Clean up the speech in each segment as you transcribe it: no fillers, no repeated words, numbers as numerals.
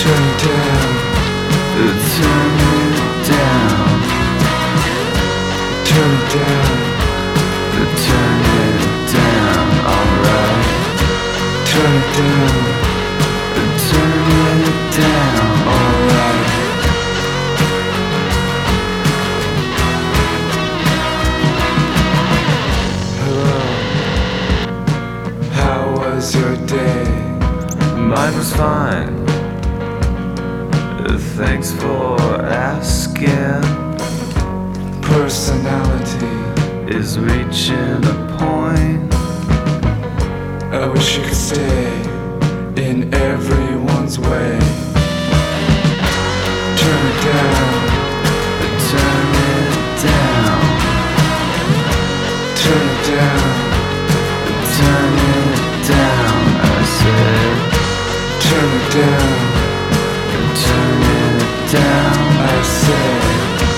Turn it down. Turn it down. Turn it down. Turn it down. Alright. Turn it down. Turn it down. Alright. Hello. How was your day? Mine was fine. Thanks for asking. Personality Is reaching a point. I wish you could stay in everyone's way. Turn it down. Turn it down. Turn it down. Turn it down. I said. Turn it down. Turn it down. I said.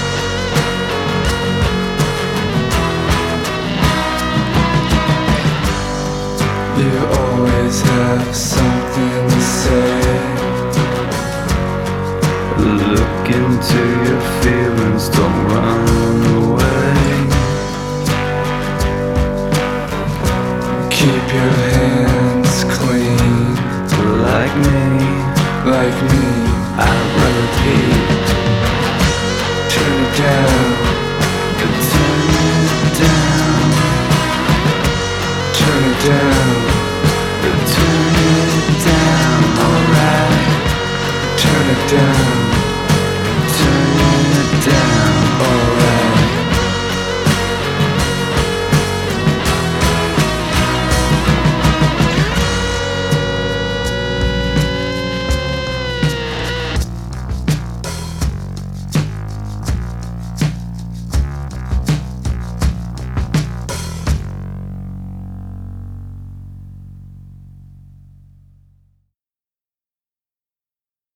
You always have something to say. Look into your feelings, don't run away. Keep your hands clean. Like me, I repeat. Turn it down. Turn it down. Turn it down. Turn it down. Alright. Turn it down.